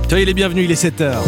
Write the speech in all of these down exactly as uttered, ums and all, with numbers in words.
Soyez les bienvenus, il est sept heures.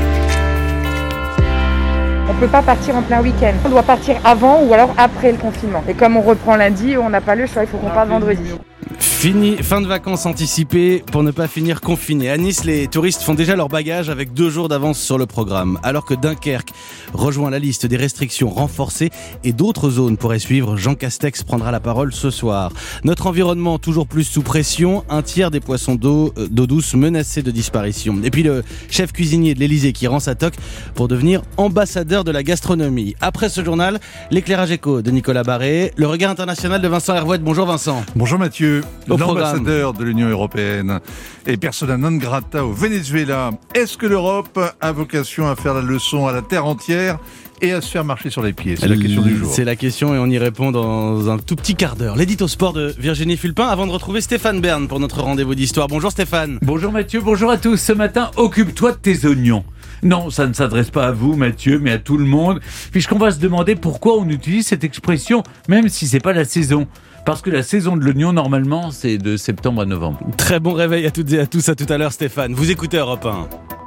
On ne peut pas partir en plein week-end. On doit partir avant ou alors après le confinement. Et comme on reprend lundi, on n'a pas le choix, il faut qu'on parte vendredi. Fini, fin de vacances anticipées pour ne pas finir confiné. À Nice, les touristes font déjà leur bagage avec deux jours d'avance sur le programme. Alors que Dunkerque rejoint la liste des restrictions renforcées et d'autres zones pourraient suivre, Jean Castex prendra la parole ce soir. Notre environnement toujours plus sous pression, un tiers des poissons d'eau, euh, d'eau douce menacés de disparition. Et puis le chef cuisinier de l'Elysée qui rend sa toque pour devenir ambassadeur de la gastronomie. Après ce journal, l'éclairage éco de Nicolas Barré, le regard international de Vincent Hervouet. Bonjour Vincent. Bonjour Mathieu. Au L'ambassadeur de l'Union européenne et persona non grata au Venezuela. Est-ce que l'Europe a vocation à faire la leçon à la terre entière et à se faire marcher sur les pieds? C'est la question du jour. C'est la question et on y répond dans un tout petit quart d'heure. L'édito sport de Virginie Fulpin avant de retrouver Stéphane Bern pour notre rendez-vous d'histoire. Bonjour Stéphane. Bonjour Mathieu, bonjour à tous. Ce matin, occupe-toi de tes oignons. Non, ça ne s'adresse pas à vous Mathieu, mais à tout le monde, puisqu'on va se demander pourquoi on utilise cette expression, même si c'est pas la saison. Parce que la saison de l'oignon, normalement, c'est de septembre à novembre. Très bon réveil à toutes et à tous, à tout à l'heure Stéphane. Vous écoutez Europe un.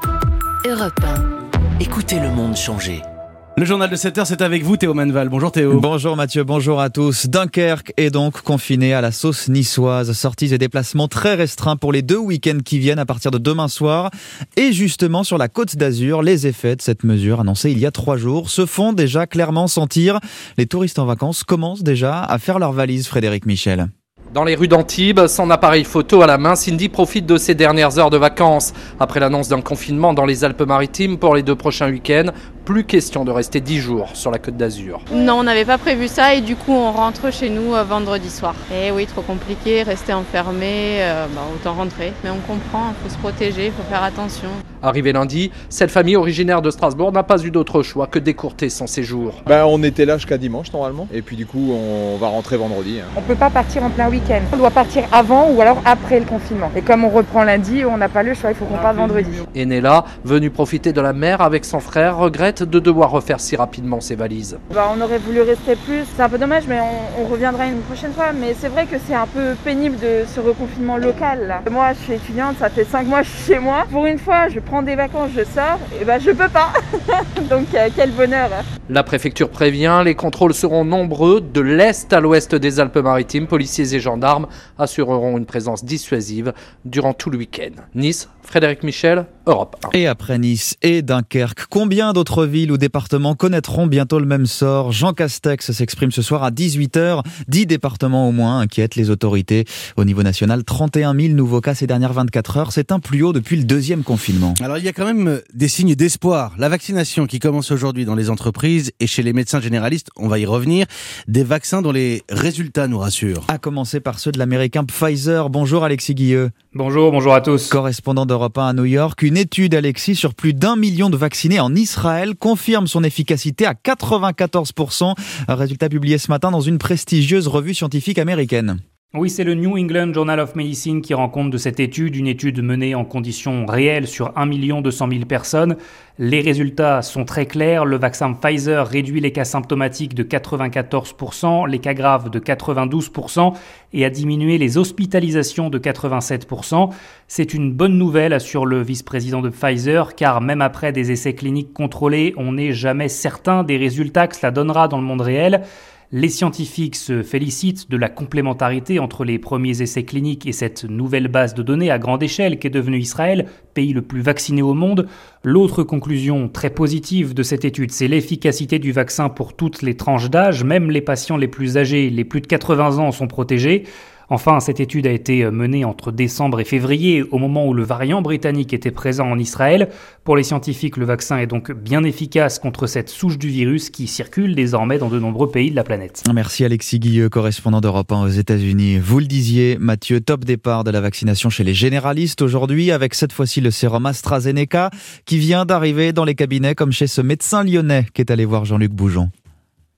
Europe un. Écoutez le monde changer. Le journal de sept heures, c'est avec vous Théo Manval. Bonjour Théo. Bonjour Mathieu, bonjour à tous. Dunkerque est donc confiné à la sauce niçoise. Sorties et déplacements très restreints pour les deux week-ends qui viennent à partir de demain soir. Et justement sur la Côte d'Azur, les effets de cette mesure annoncée il y a trois jours se font déjà clairement sentir. Les touristes en vacances commencent déjà à faire leurs valises, Frédéric Michel. Dans les rues d'Antibes, son appareil photo à la main, Cindy profite de ses dernières heures de vacances. Après l'annonce d'un confinement dans les Alpes-Maritimes pour les deux prochains week-ends, plus question de rester dix jours sur la Côte d'Azur. Non, on n'avait pas prévu ça et du coup on rentre chez nous euh, vendredi soir. Et oui, trop compliqué, rester enfermé, euh, bah, autant rentrer. Mais on comprend, il faut se protéger, il faut faire attention. Arrivé lundi, cette famille originaire de Strasbourg n'a pas eu d'autre choix que d'écourter son séjour. Ben, on était là jusqu'à dimanche normalement et puis du coup on va rentrer vendredi. On ne peut pas partir en plein week-end. On doit partir avant ou alors après le confinement. Et comme on reprend lundi, on n'a pas le choix, il faut qu'on parte vendredi. Enella, venue profiter de la mer avec son frère, regrette de devoir refaire si rapidement ses valises. Bah, on aurait voulu rester plus, c'est un peu dommage mais on, on reviendra une prochaine fois. Mais c'est vrai que c'est un peu pénible de ce reconfinement local là. Moi je suis étudiante, ça fait cinq mois que je suis chez moi. Pour une fois je prends des vacances, je sors, et bah je peux pas. Donc euh, quel bonheur. La préfecture prévient, les contrôles seront nombreux de l'est à l'ouest des Alpes-Maritimes. Policiers et gendarmes assureront une présence dissuasive durant tout le week-end. Nice, Frédéric Michel, Europe un. Et après Nice et Dunkerque, combien d'autres villes ou départements connaîtront bientôt le même sort? Jean Castex s'exprime ce soir à dix-huit heures. dix départements au moins inquiètent les autorités. Au niveau national, trente et un mille nouveaux cas ces dernières vingt-quatre heures. C'est un plus haut depuis le deuxième confinement. Alors il y a quand même des signes d'espoir. La vaccination qui commence aujourd'hui dans les entreprises et chez les médecins généralistes, on va y revenir. Des vaccins dont les résultats nous rassurent. À commencer par ceux de l'américain Pfizer. Bonjour Alexis Guilleux. Bonjour, bonjour à tous. Correspondant d'Europe un à New York, une étude, Alexis, sur plus d'un million de vaccinés en Israël confirme son efficacité à quatre-vingt-quatorze pour cent. Un résultat publié ce matin dans une prestigieuse revue scientifique américaine. Oui, c'est le New England Journal of Medicine qui rend compte de cette étude, une étude menée en conditions réelles sur un million deux cent mille personnes. Les résultats sont très clairs. Le vaccin Pfizer réduit les cas symptomatiques de quatre-vingt-quatorze pour cent, les cas graves de quatre-vingt-douze pour cent et a diminué les hospitalisations de quatre-vingt-sept pour cent. C'est une bonne nouvelle, assure le vice-président de Pfizer, car même après des essais cliniques contrôlés, on n'est jamais certain des résultats que cela donnera dans le monde réel. Les scientifiques se félicitent de la complémentarité entre les premiers essais cliniques et cette nouvelle base de données à grande échelle qu'est devenue Israël, pays le plus vacciné au monde. L'autre conclusion très positive de cette étude, c'est l'efficacité du vaccin pour toutes les tranches d'âge, même les patients les plus âgés, les plus de quatre-vingts ans sont protégés. Enfin, cette étude a été menée entre décembre et février, au moment où le variant britannique était présent en Israël. Pour les scientifiques, le vaccin est donc bien efficace contre cette souche du virus qui circule désormais dans de nombreux pays de la planète. Merci Alexis Guilleux, correspondant d'Europe un aux États-Unis. Vous le disiez, Mathieu, top départ de la vaccination chez les généralistes aujourd'hui, avec cette fois-ci le sérum AstraZeneca qui vient d'arriver dans les cabinets, comme chez ce médecin lyonnais qui est allé voir Jean-Luc Boujon.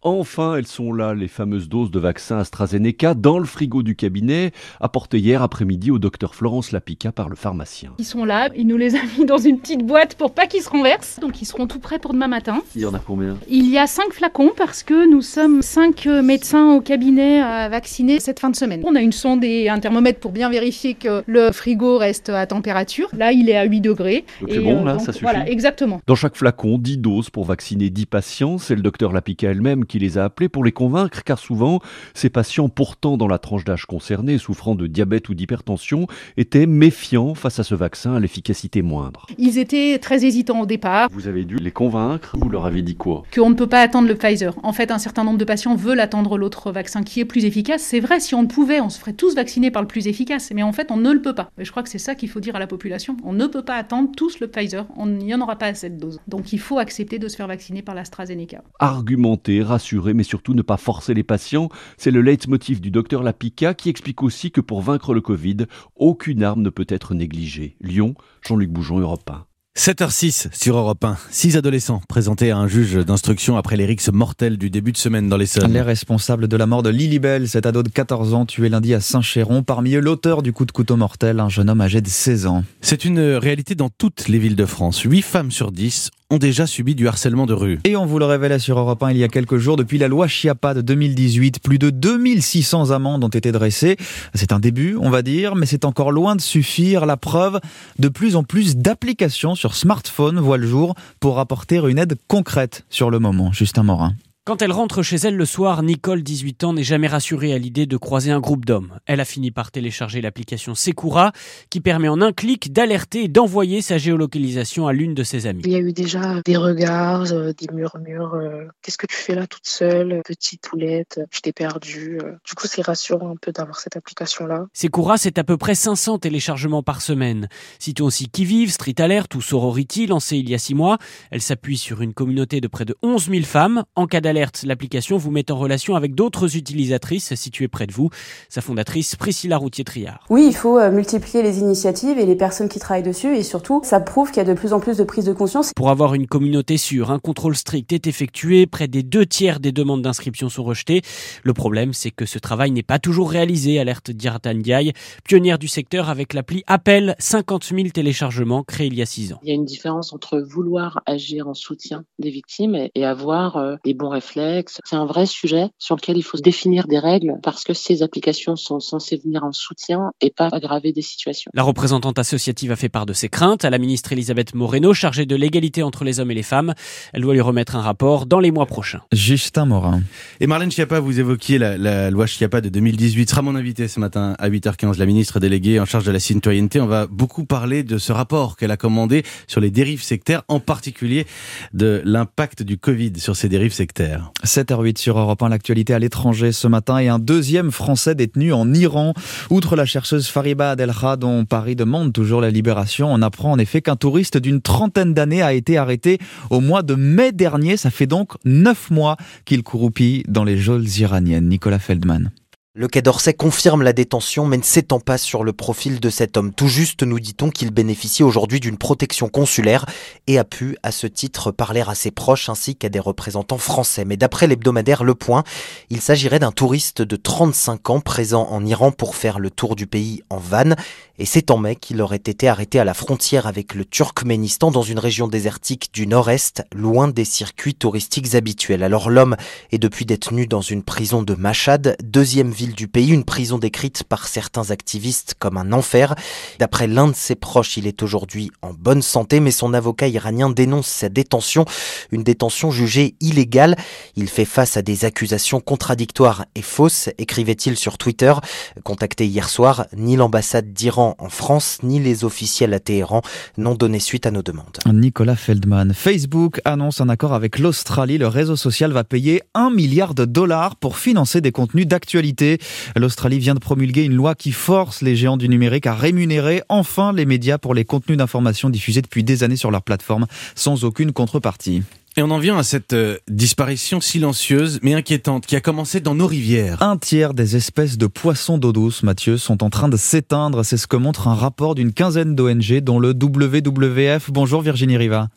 Enfin, elles sont là, les fameuses doses de vaccin AstraZeneca, dans le frigo du cabinet, apportées hier après-midi au docteur Florence Lapica par le pharmacien. Ils sont là, il nous les a mis dans une petite boîte pour pas qu'ils se renversent, donc ils seront tout prêts pour demain matin. Il y en a combien ? Il y a cinq flacons parce que nous sommes cinq médecins au cabinet à vacciner cette fin de semaine. On a une sonde et un thermomètre pour bien vérifier que le frigo reste à température. Là, il est à huit degrés. Donc c'est bon, euh, là, donc, ça suffit. Voilà, exactement. Dans chaque flacon, dix doses pour vacciner dix patients. C'est le docteur Lapica elle-même qui les a appelés pour les convaincre, car souvent, ces patients pourtant dans la tranche d'âge concernée, souffrant de diabète ou d'hypertension, étaient méfiants face à ce vaccin à l'efficacité moindre. Ils étaient très hésitants au départ. Vous avez dû les convaincre, vous leur avez dit quoi ? Qu'on ne peut pas attendre le Pfizer. En fait, un certain nombre de patients veulent attendre l'autre vaccin qui est plus efficace. C'est vrai, si on le pouvait, on se ferait tous vacciner par le plus efficace, mais en fait, on ne le peut pas. Et je crois que c'est ça qu'il faut dire à la population. On ne peut pas attendre tous le Pfizer. On n'y en aura pas assez de doses. Donc il faut accepter de se faire vacciner par l'AstraZeneca. Argumenter, rassurer, mais surtout ne pas forcer les patients, c'est le leitmotiv du docteur Lapica qui explique aussi que pour vaincre le Covid, aucune arme ne peut être négligée. Lyon, Jean-Luc Boujon, Europe un. sept heures six sur Europe un. Six adolescents présentés à un juge d'instruction après les rixes mortelles du début de semaine dans l'Essonne. Les responsables de la mort de Lilibelle, cet ado de quatorze ans tué lundi à Saint-Chéron. Parmi eux, l'auteur du coup de couteau mortel, un jeune homme âgé de seize ans. C'est une réalité dans toutes les villes de France. huit femmes sur dix ont déjà subi du harcèlement de rue. Et on vous le révélait sur Europe un il y a quelques jours, depuis la loi Schiappa de deux mille dix-huit, plus de deux mille six cents amendes ont été dressées. C'est un début, on va dire, mais c'est encore loin de suffire. La preuve, de plus en plus d'applications sur smartphone voient le jour pour apporter une aide concrète sur le moment. Justin Morin. Quand elle rentre chez elle le soir, Nicole, dix-huit ans, n'est jamais rassurée à l'idée de croiser un groupe d'hommes. Elle a fini par télécharger l'application Sekura, qui permet en un clic d'alerter et d'envoyer sa géolocalisation à l'une de ses amies. Il y a eu déjà des regards, euh, des murmures. Euh, Qu'est-ce que tu fais là toute seule, petite poulette, je t'ai perdue. Euh. Du coup, c'est rassurant un peu d'avoir cette application-là. Sekura, c'est à peu près cinq cents téléchargements par semaine. Citons aussi Qui-Vive, Street Alert ou Sorority, lancée il y a six mois. Elle s'appuie sur une communauté de près de onze mille femmes. En cas d'alerte, l'application vous met en relation avec d'autres utilisatrices situées près de vous. Sa fondatrice, Priscilla Routier-Triard. Oui, il faut euh, multiplier les initiatives et les personnes qui travaillent dessus, et surtout, ça prouve qu'il y a de plus en plus de prise de conscience. Pour avoir une communauté sûre, un contrôle strict est effectué. Près des deux tiers des demandes d'inscription sont rejetées. Le problème, c'est que ce travail n'est pas toujours réalisé, alerte Diratan Ndiaye, pionnière du secteur avec l'appli Appel, cinquante mille téléchargements créés il y a six ans. Il y a une différence entre vouloir agir en soutien des victimes et avoir euh, des bons réflexes. C'est un vrai sujet sur lequel il faut définir des règles parce que ces applications sont censées venir en soutien et pas aggraver des situations. La représentante associative a fait part de ses craintes à la ministre Elisabeth Moreno, chargée de l'égalité entre les hommes et les femmes. Elle doit lui remettre un rapport dans les mois prochains. Justin Morin. Et Marlène Schiappa, vous évoquiez la, la loi Schiappa de deux mille dix-huit, sera mon invitée ce matin à huit heures quinze, la ministre déléguée en charge de la citoyenneté. On va beaucoup parler de ce rapport qu'elle a commandé sur les dérives sectaires, en particulier de l'impact du Covid sur ces dérives sectaires. sept heures huit sur Europe un, l'actualité à l'étranger ce matin et un deuxième Français détenu en Iran. Outre la chercheuse Fariba Adelkha, dont Paris demande toujours la libération, on apprend en effet qu'un touriste d'une trentaine d'années a été arrêté au mois de mai dernier. Ça fait donc neuf mois qu'il croupit dans les geôles iraniennes. Nicolas Feldman. Le Quai d'Orsay confirme la détention mais ne s'étend pas sur le profil de cet homme. Tout juste nous dit-on qu'il bénéficie aujourd'hui d'une protection consulaire et a pu, à ce titre, parler à ses proches ainsi qu'à des représentants français. Mais d'après l'hebdomadaire Le Point, il s'agirait d'un touriste de trente-cinq ans présent en Iran pour faire le tour du pays en van. Et c'est en mai qu'il aurait été arrêté à la frontière avec le Turkménistan dans une région désertique du nord-est, loin des circuits touristiques habituels. Alors l'homme est depuis détenu dans une prison de Mashhad, deuxième ville du pays, une prison décrite par certains activistes comme un enfer. D'après l'un de ses proches, il est aujourd'hui en bonne santé, mais son avocat iranien dénonce sa détention, une détention jugée illégale. Il fait face à des accusations contradictoires et fausses, écrivait-il sur Twitter. Contacté hier soir, ni l'ambassade d'Iran en France, ni les officiels à Téhéran n'ont donné suite à nos demandes. Nicolas Feldman. Facebook annonce un accord avec l'Australie. Le réseau social va payer un milliard de dollars pour financer des contenus d'actualité. L'Australie vient de promulguer une loi qui force les géants du numérique à rémunérer enfin les médias pour les contenus d'information diffusés depuis des années sur leur plateforme sans aucune contrepartie. Et on en vient à cette euh, disparition silencieuse mais inquiétante qui a commencé dans nos rivières. Un tiers des espèces de poissons d'eau douce, Mathieu, sont en train de s'éteindre. C'est ce que montre un rapport d'une quinzaine d'O N G dont le W W F. Bonjour Virginie Riva.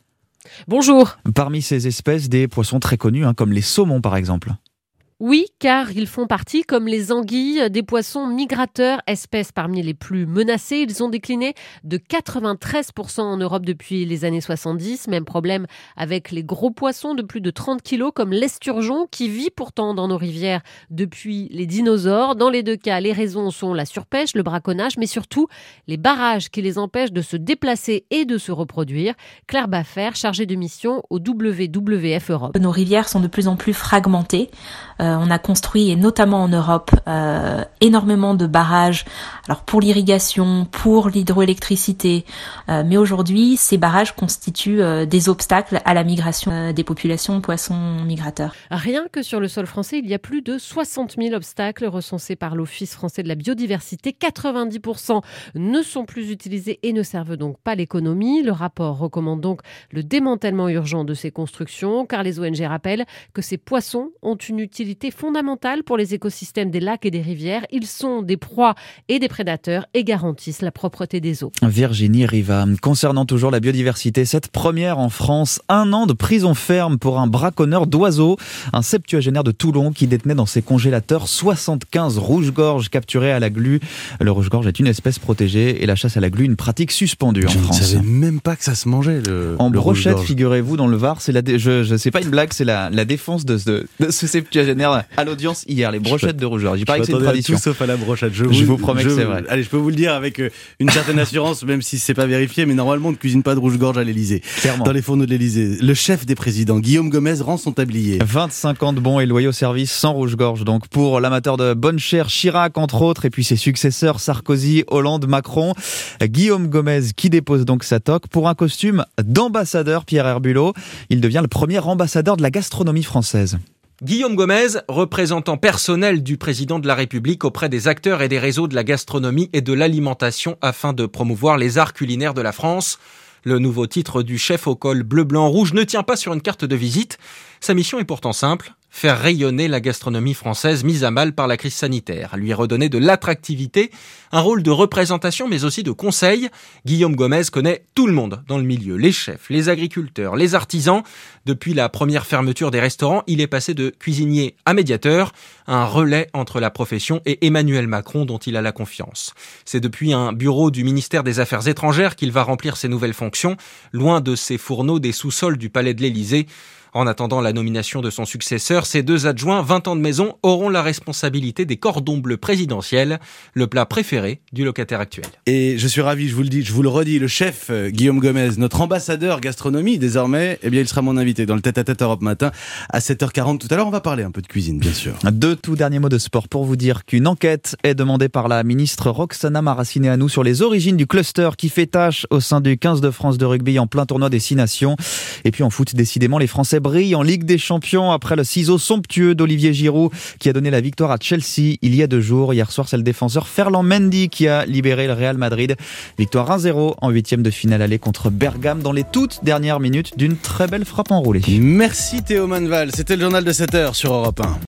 Bonjour. Parmi ces espèces, des poissons très connus, hein, comme les saumons par exemple. Oui, car ils font partie, comme les anguilles, des poissons migrateurs, espèces parmi les plus menacées. Ils ont décliné de quatre-vingt-treize pour cent en Europe depuis les années soixante-dix. Même problème avec les gros poissons de plus de trente kilos, comme l'esturgeon, qui vit pourtant dans nos rivières depuis les dinosaures. Dans les deux cas, les raisons sont la surpêche, le braconnage, mais surtout les barrages qui les empêchent de se déplacer et de se reproduire. Claire Baffer, chargée de mission au W W F Europe. Nos rivières sont de plus en plus fragmentées. Euh, on a construit, et notamment en Europe, euh, énormément de barrages, alors pour l'irrigation, pour l'hydroélectricité, euh, mais aujourd'hui, ces barrages constituent euh, des obstacles à la migration euh, des populations de poissons migrateurs. Rien que sur le sol français, il y a plus de soixante mille obstacles recensés par l'Office français de la biodiversité. quatre-vingt-dix pour cent ne sont plus utilisés et ne servent donc pas l'économie. Le rapport recommande donc le démantèlement urgent de ces constructions, car les O N G rappellent que ces poissons ont une utilité fondamentale pour les écosystèmes des lacs et des rivières. Ils sont des proies et des prédateurs et garantissent la propreté des eaux. Virginie Riva, concernant toujours la biodiversité, cette première en France, un an de prison ferme pour un braconneur d'oiseaux, un septuagénaire de Toulon qui détenait dans ses congélateurs soixante-quinze rouges-gorges capturés à la glu. Le rouge-gorge est une espèce protégée et la chasse à la glu une pratique suspendue en Je France. Je ne savais même pas que ça se mangeait le En le brochette, rouge-gorge. figurez-vous, dans le Var, c'est la dé... je, je sais pas une blague, c'est la, la défense de ce, de ce septuagénaire à l'audience hier, les brochettes de rouge-gorge. Il paraît que c'est une tradition. Tout sauf à la brochette. Je, Je vous promets que c'est vrai. Allez, je peux vous le dire avec euh, une certaine assurance, même si c'est pas vérifié, mais normalement on ne cuisine pas de rouge-gorge à l'Élysée. Clairement. Dans les fourneaux de l'Élysée. Le chef des présidents, Guillaume Gomez, rend son tablier. vingt-cinq ans de bons et loyaux services sans rouge-gorge. Donc pour l'amateur de bonne chair, Chirac entre autres, et puis ses successeurs Sarkozy, Hollande, Macron. Guillaume Gomez qui dépose donc sa toque pour un costume d'ambassadeur, Pierre Herbulot. Il devient le premier ambassadeur de la gastronomie française. Guillaume Gomez, représentant personnel du président de la République auprès des acteurs et des réseaux de la gastronomie et de l'alimentation afin de promouvoir les arts culinaires de la France. Le nouveau titre du chef au col bleu, blanc, rouge ne tient pas sur une carte de visite. Sa mission est pourtant simple, faire rayonner la gastronomie française mise à mal par la crise sanitaire, lui redonner de l'attractivité, un rôle de représentation mais aussi de conseil. Guillaume Gomez connaît tout le monde dans le milieu, les chefs, les agriculteurs, les artisans. Depuis la première fermeture des restaurants, il est passé de cuisinier à médiateur, un relais entre la profession et Emmanuel Macron dont il a la confiance. C'est depuis un bureau du ministère des Affaires étrangères qu'il va remplir ses nouvelles fonctions, loin de ses fourneaux des sous-sols du palais de l'Élysée. En attendant la nomination de son successeur, ses deux adjoints, vingt ans de maison, auront la responsabilité des cordons bleus présidentiels, le plat préféré du locataire actuel. Et je suis ravi, je vous le dis, je vous le redis, le chef euh, Guillaume Gomez, notre ambassadeur gastronomie désormais, eh bien il sera mon invité dans le tête-à-tête Europe Matin à sept heures quarante. Tout à l'heure, on va parler un peu de cuisine, bien sûr. Deux tout derniers mots de sport pour vous dire qu'une enquête est demandée par la ministre Roxana Maracineanu sur les origines du cluster qui fait tâche au sein du quinze de France de rugby en plein tournoi des Six Nations. Et puis en foot, décidément, les Français brille en Ligue des Champions après le ciseau somptueux d'Olivier Giroud qui a donné la victoire à Chelsea il y a deux jours. Hier soir, c'est le défenseur Ferland Mendy qui a libéré le Real Madrid. Victoire un zéro en huitième de finale aller contre Bergame dans les toutes dernières minutes d'une très belle frappe enroulée. Merci Théo Manval, c'était le journal de sept heures sur Europe un.